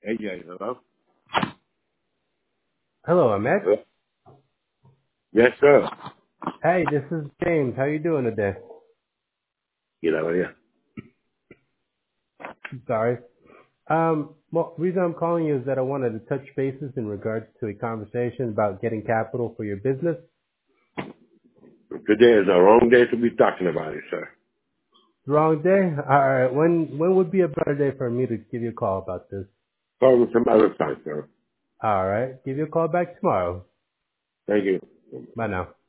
AJ, hello? Hello, Ahmed. Hello? Yes, sir. Hey, this is James. How you doing today? You know, yeah. Sorry. Well, reason I'm calling you is that I wanted to touch bases in regards to a conversation about getting capital for your business. Today is the wrong day to be talking about it, sir. Wrong day? Alright, when would be a better day for me to give you a call about this? Call me some other time, sir. Alright, give you a call back tomorrow. Thank you. Bye now.